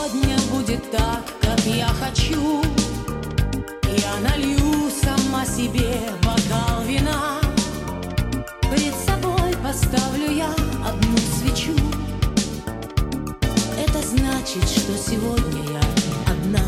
сегодня будет так, как я хочу. Я налью сама себе бокал вина, пред собой поставлю я одну свечу. Это значит, что сегодня я одна.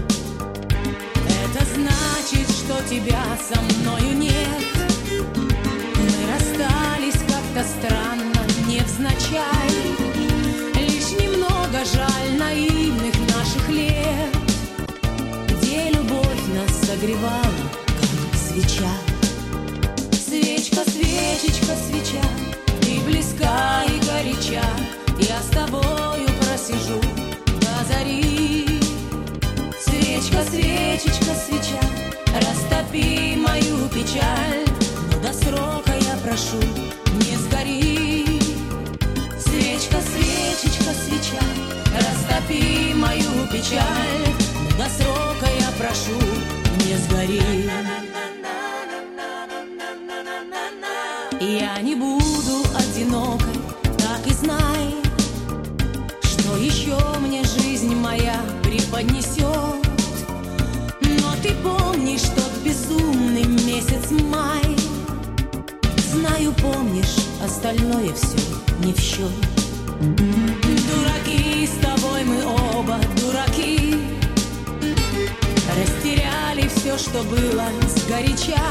Это значит, что тебя со мною нет. Мы расстались как-то странно, невзначай. Лишь немного жаль наивных наших лет, где любовь нас согревала, как свеча. Свечка, свечечка, свеча, ты близка и горяча. Я с тобою просижу до зари. Свечка, свечечка, свеча, растопи мою печаль, но до срока я прошу, не сгори. Свечка, свечечка, свеча, растопи мою печаль, но до срока я прошу, не сгори. Я не буду одинокой, так и знай, что еще мне жизнь моя преподнесет. Но ты помнишь тот безумный месяц май. Знаю, помнишь, остальное все не в счет. Дураки, с тобой мы оба дураки. Растеряли все, что было сгоряча.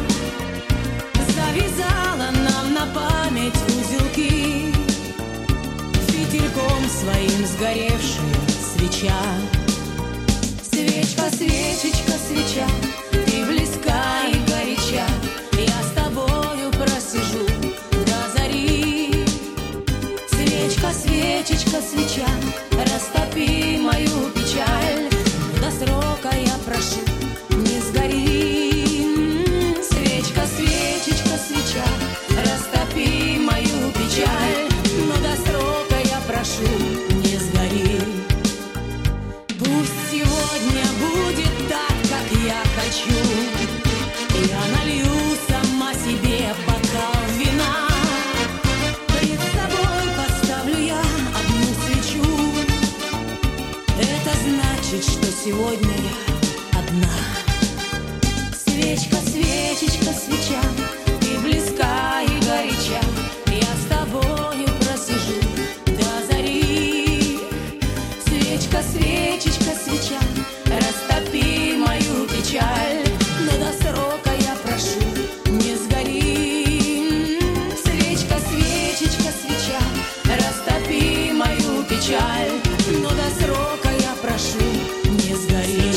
Завязала нам на память узелки, фитильком своим сгоревшая свеча. Свечка, свечечка, свеча, ты близка и горяча. Я с тобою просижу до зари. Свечка, свечечка, свеча, растопи мою печаль, до срока я прошу, не сгори. Свечка, свечечка, свеча, растопи мою печаль, но до срока я прошу, не сгори. Пусть сегодня будет так, как я хочу. Я налью сама себе бокал вина, пред собой поставлю я одну свечу. Это значит, что сегодня я одна. Свечка, свечечка, свеча, ты близка и горяча. Я с тобою просижу до зари. Свечка, свечечка, свеча, растопи мою печаль, но до срока я прошу, не сгори. Свечка, свечечка, свеча, растопи мою печаль, но до срока я прошу, не сгори.